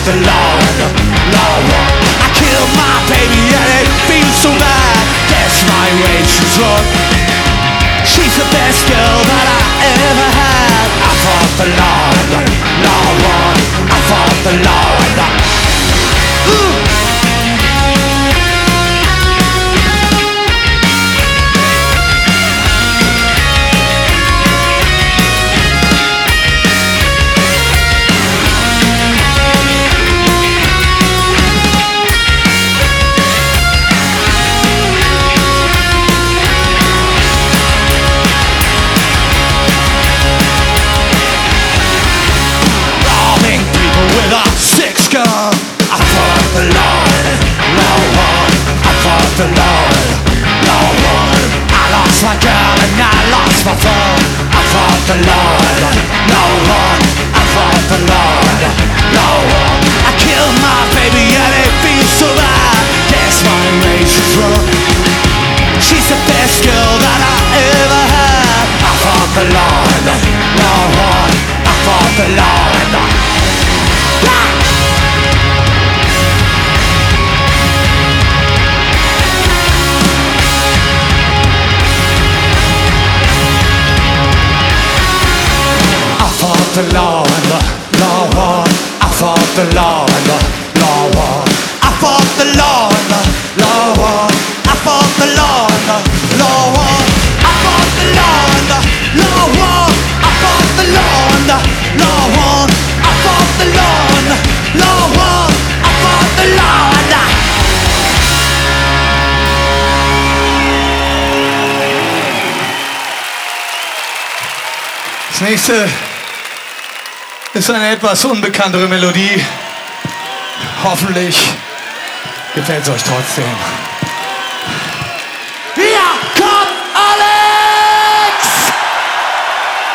the law and the law won. I killed my baby and it feels so bad. Guess my race is wrong. She's the best girl that I ever had. I fought the law and the law won. I fought the law and the the law won. I lost my girl and I lost my phone. I fought the law won. I fought the law won. I killed my baby and it feels so bad. Guess my race is wrong. She's the best girl that I ever had. I fought the law won. I fought the law the law and the law won. I fought the law and the law won. I fought the law and the law won. I fought the law and the law won. I fought the law and the law won. I fought the law and the law won. I fought the law and the law won. I fought the law and the Das nächste ist eine etwas unbekanntere Melodie. Hoffentlich gefällt es euch trotzdem.